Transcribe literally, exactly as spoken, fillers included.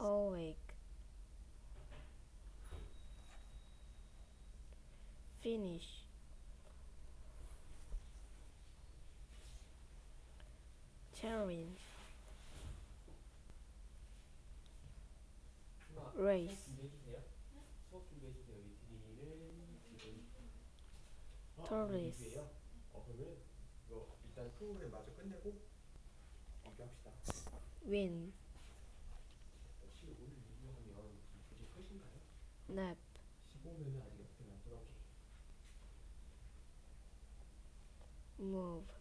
awake, finish, challenge, 수학 race, 수업 준비해주세요. 수업 준비해주세요. 우리 드림이는 지금 아, 오늘 tourist, 리뷰예요. 어 그러면 이거 일단 프로그램 마저 끝내고 리뷰합시다. win, 혹시 오늘 리뷰하면 교재 컷인가요? nap, 십오면은 아직 옆에 안 돌아오게. move,